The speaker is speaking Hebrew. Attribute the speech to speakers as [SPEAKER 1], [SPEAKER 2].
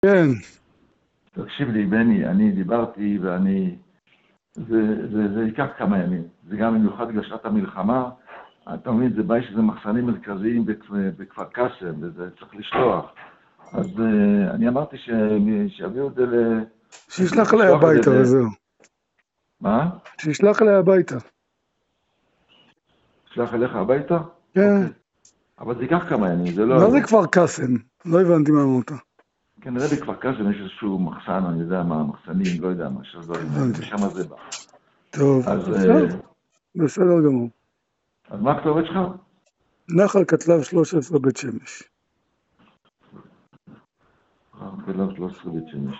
[SPEAKER 1] כן.
[SPEAKER 2] תקשיב לי, בני, אני דיברתי זה ייקח כמה ימים. זה גם במיוחד בגלל שעת המלחמה. אתה מבין, זה בעיה שזה מחסנים מרכזיים בכפר קאסם, וזה צריך לשלוח. אז אני אמרתי שיביאו את זה
[SPEAKER 1] שישלח אליי הביתה וזהו.
[SPEAKER 2] מה?
[SPEAKER 1] שישלח אליי הביתה.
[SPEAKER 2] שלח אליך הביתה?
[SPEAKER 1] כן.
[SPEAKER 2] אוקיי. אבל זה ייקח כמה ימים, זה לא...
[SPEAKER 1] מה זה כפר קאסם? לא הבנתי מה אמרת.
[SPEAKER 2] כנראה בכפר קאסם יש איזשהו מחסן, אני יודע מה, מחסנים, לא יודע מה, משם זה בא.
[SPEAKER 1] טוב, בסדר גמור.
[SPEAKER 2] אז מה הכתובת שלך?
[SPEAKER 1] נחל קטלב 13 בית שמש.
[SPEAKER 2] נחל קטלב 13 בית שמש.